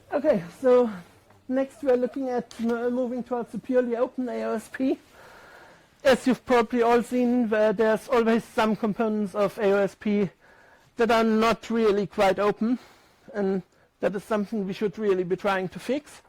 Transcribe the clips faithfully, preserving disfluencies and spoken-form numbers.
Okay, so next we are looking at uh, moving towards a purely open A O S P. As you've probably all seen, uh, there's always some components of A O S P that are not really quite open, and that is something we should really be trying to fix.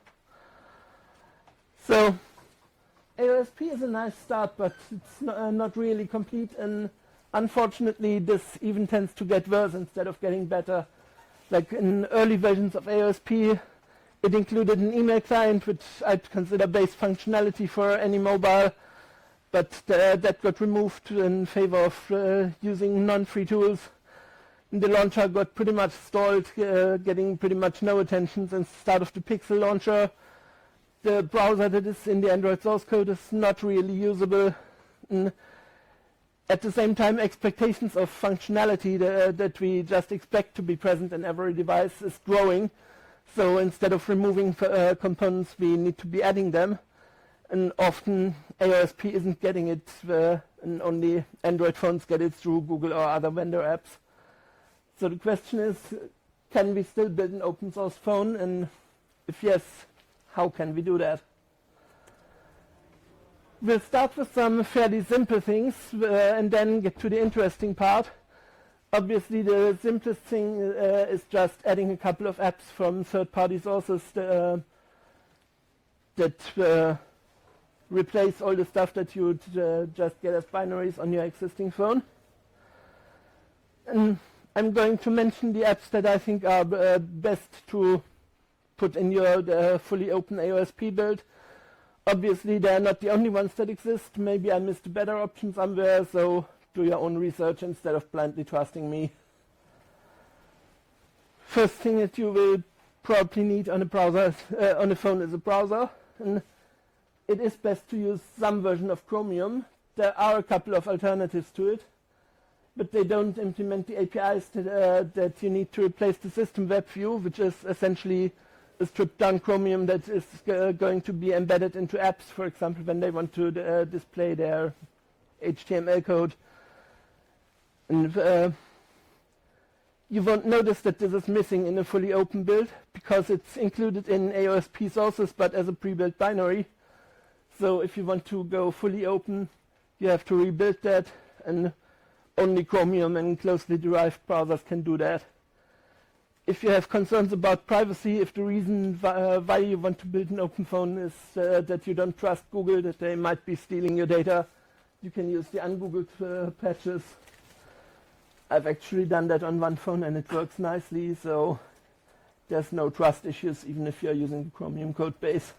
So A O S P is a nice start, but it's not, uh, not really complete, and unfortunately this even tends to get worse instead of getting better. Like in early versions of A O S P, it included an email client, which I'd consider base functionality for any mobile, but uh, that got removed in favor of uh, using non-free tools. And the launcher got pretty much stalled, uh, getting pretty much no attention since the start of the Pixel launcher. The browser that is in the Android source code is not really usable. And at the same time, expectations of functionality that, uh, that we just expect to be present in every device is growing. So instead of removing uh, components, we need to be adding them. And often A O S P isn't getting it, uh, and only Android phones get it through Google or other vendor apps. So the question is, can we still build an open source phone? And if yes, how can we do that? We'll start with some fairly simple things uh, and then get to the interesting part. Obviously, the simplest thing uh, is just adding a couple of apps from third-party sources uh, that uh, replace all the stuff that you would uh, just get as binaries on your existing phone. And I'm going to mention the apps that I think are uh, best to put in your uh, fully open A O S P build. Obviously, they're not the only ones that exist. Maybe I missed a better option somewhere, so do your own research instead of blindly trusting me. First thing that you will probably need on a browser, uh, on a phone is a browser. And it is best to use some version of Chromium. There are a couple of alternatives to it, but they don't implement the A P Is that, uh, that you need to replace the system web view, which is essentially a stripped down Chromium that is uh, going to be embedded into apps, for example, when they want to uh, display their H T M L code. And uh, you won't notice that this is missing in a fully open build because it's included in A O S P sources but as a pre-built binary. So if you want to go fully open, you have to rebuild that, and only Chromium and closely derived browsers can do that. If you have concerns about privacy, if the reason why, uh, why you want to build an open phone is uh, that you don't trust Google, that they might be stealing your data, you can use the ungoogled uh, patches. I've actually done that on one phone and it works nicely, so there's no trust issues even if you're using the Chromium code base.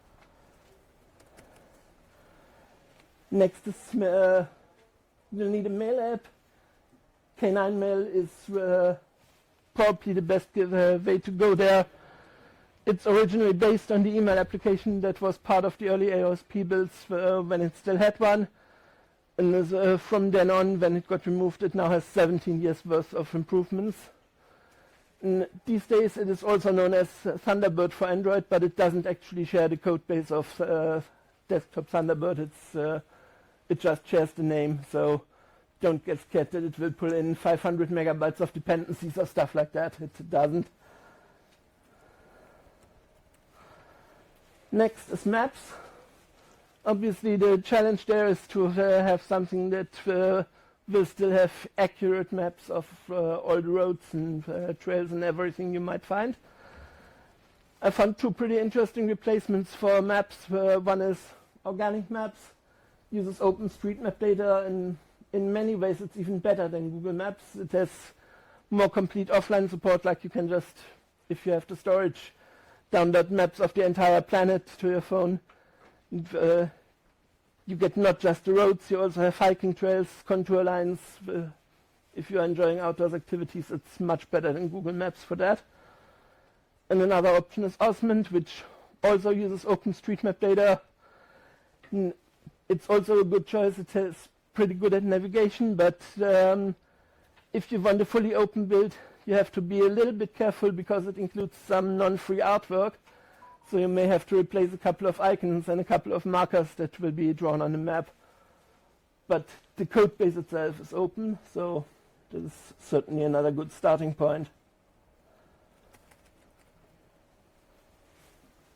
Next is, uh, you'll need a mail app. K nine Mail is uh, probably the best uh, way to go there. It's originally based on the email application that was part of the early A O S P builds uh, when it still had one. And uh, from then on, when it got removed, it now has seventeen years worth of improvements. And these days it is also known as Thunderbird for Android, but it doesn't actually share the code base of uh, desktop Thunderbird. It's, uh, it just shares the name, so don't get scared that it will pull in five hundred megabytes of dependencies or stuff like that. It doesn't. Next is Maps. Obviously the challenge there is to uh, have something that uh, will still have accurate maps of uh, all the roads and uh, trails and everything you might find. I found two pretty interesting replacements for maps. Uh, one is Organic Maps, uses OpenStreetMap data, and in many ways it's even better than Google Maps. It has more complete offline support, like you can just, if you have the storage, download maps of the entire planet to your phone. And, uh, you get not just the roads, you also have hiking trails, contour lines. Uh, if you're enjoying outdoors activities, it's much better than Google Maps for that. And another option is Osmond, which also uses OpenStreetMap data. And it's also a good choice. It is pretty good at navigation, but um, if you want a fully open build, you have to be a little bit careful because it includes some non-free artwork. So you may have to replace a couple of icons and a couple of markers that will be drawn on the map. But the code base itself is open, so this is certainly another good starting point.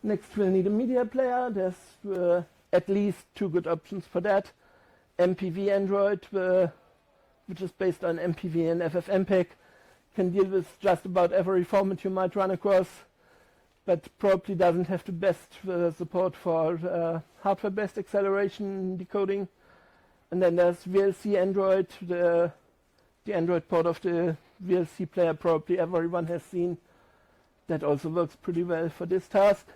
Next we'll need a media player. There's uh, at least two good options for that. M P V Android, uh, which is based on M P V and F F mpeg, can deal with just about every format you might run across, but probably doesn't have the best uh, support for uh, hardware-based acceleration decoding. And then there's V L C Android, the, the Android port of the V L C player probably everyone has seen. That also works pretty well for this task.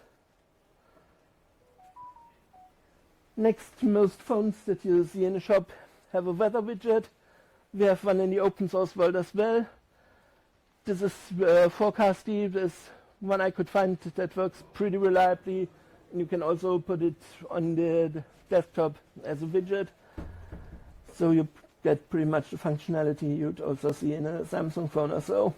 Next, most phones that you see in the shop have a weather widget. We have one in the open source world as well. This is uh, Forecasty. This one I could find that works pretty reliably. And you can also put it on the, the desktop as a widget. So you get pretty much the functionality you'd also see in a Samsung phone or so.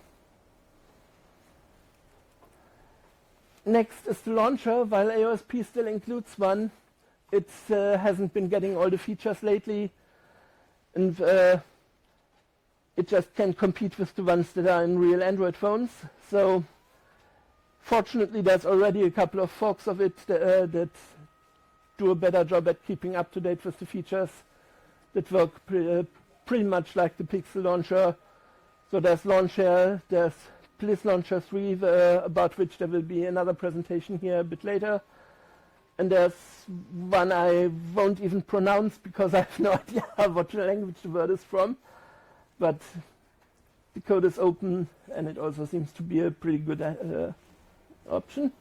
Next is the launcher. While A O S P still includes one, it uh, hasn't been getting all the features lately, and uh, it just can't compete with the ones that are in real Android phones. So fortunately there's already a couple of forks of it that, uh, that do a better job at keeping up to date with the features that work pre uh, pretty much like the Pixel launcher. So there's Launcher, there's Bliss Launcher three, uh, about which there will be another presentation here a bit later. And there's one I won't even pronounce because I have no idea what language the word is from. But the code is open and it also seems to be a pretty good uh, option.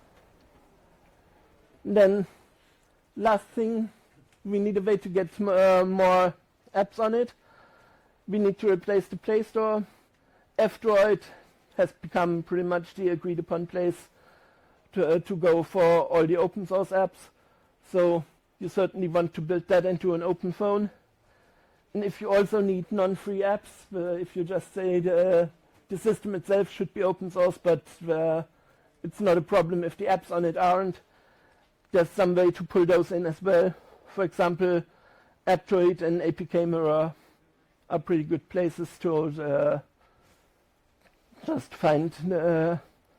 And then last thing, we need a way to get uh, more apps on it. We need to replace the Play Store. F-Droid has become pretty much the agreed upon place To, uh, to go for all the open source apps. So you certainly want to build that into an open phone. And if you also need non-free apps, uh, if you just say the, the system itself should be open source, but uh, it's not a problem if the apps on it aren't, there's some way to pull those in as well. For example, AppDroid and A P K Mirror are pretty good places to uh, just find uh,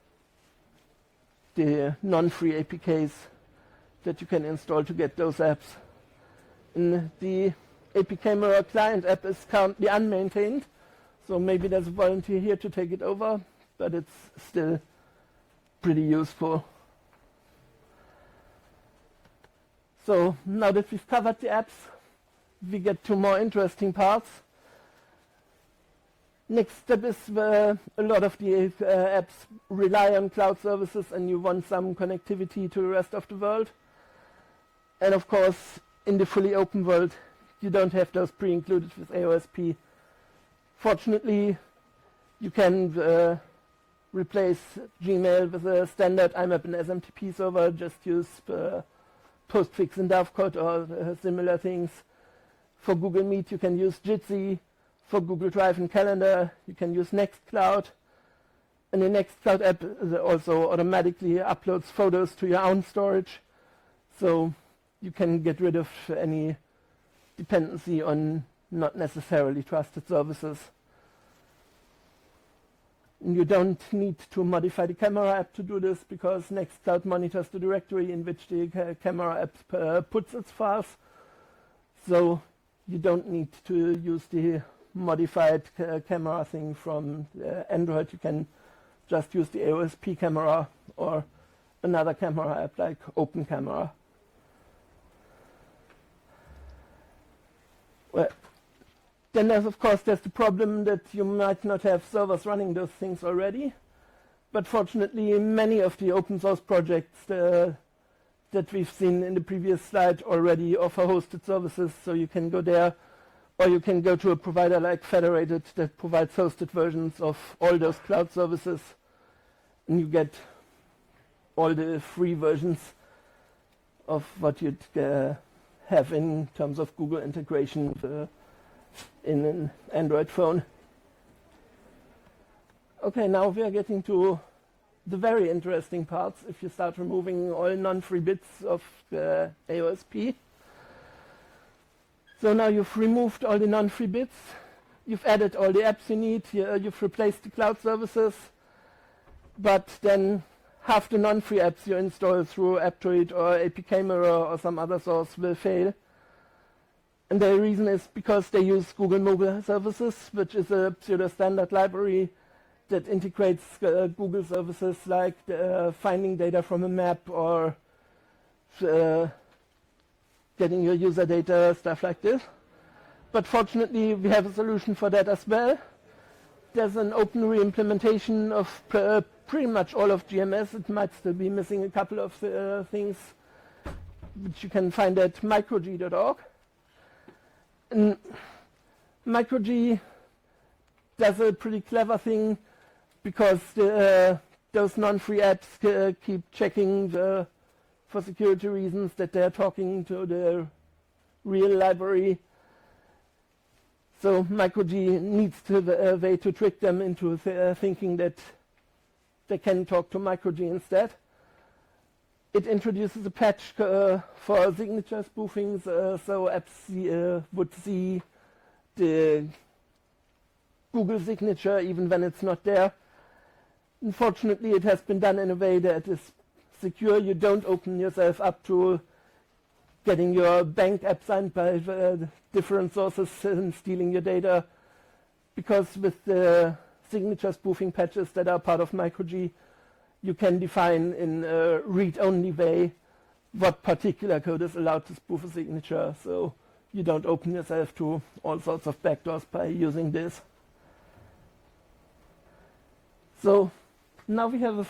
the non-free A P Ks that you can install to get those apps. And the A P K Mirror client app is currently unmaintained, so maybe there's a volunteer here to take it over, but it's still pretty useful. So now that we've covered the apps, we get to more interesting parts. Next step is uh, a lot of the uh, apps rely on cloud services and you want some connectivity to the rest of the world. And of course, in the fully open world, you don't have those pre-included with A O S P. Fortunately, you can uh, replace Gmail with a standard I M A P and S M T P server, just use uh, Postfix and Dovecot or uh, similar things. For Google Meet, you can use Jitsi. For Google Drive and Calendar, you can use Nextcloud. And the Nextcloud app also automatically uploads photos to your own storage. So you can get rid of any dependency on not necessarily trusted services. And you don't need to modify the camera app to do this because Nextcloud monitors the directory in which the ca camera app uh, puts its files. So you don't need to use the modified ca camera thing from uh, Android. You can just use the A O S P camera or another camera app like OpenCamera. Well, then there's of course there's the problem that you might not have servers running those things already, but fortunately many of the open source projects uh, that we've seen in the previous slide already offer hosted services, so you can go there. Or you can go to a provider like Federated that provides hosted versions of all those cloud services, and you get all the free versions of what you'd uh, have in terms of Google integration uh, in an Android phone. Okay, now we are getting to the very interesting parts if you start removing all non-free bits of uh, A O S P. So now you've removed all the non-free bits, you've added all the apps you need, you've replaced the cloud services, but then half the non-free apps you install through Aptoide or A P K Mirror or some other source will fail. And the reason is because they use Google Mobile Services, which is a pseudo-standard library that integrates uh, Google services like uh, finding data from a map or uh, getting your user data, stuff like this. But fortunately, we have a solution for that as well. There's an open re-implementation of pr uh, pretty much all of G M S. It might still be missing a couple of uh, things, which you can find at microg dot org. And microg does a pretty clever thing because the, uh, those non-free apps uh, keep checking the, for security reasons that they're talking to the real library. So microg needs to have a way to trick them into th uh, thinking that they can talk to microg instead. It introduces a patch uh, for signature spoofings, uh, so apps see, uh, would see the Google signature even when it's not there. Unfortunately, it has been done in a way that is secure. You don't open yourself up to getting your bank app signed by uh, different sources and stealing your data, because with the signature spoofing patches that are part of microg, you can define in a read-only way what particular code is allowed to spoof a signature, so you don't open yourself to all sorts of backdoors by using this. So now we have a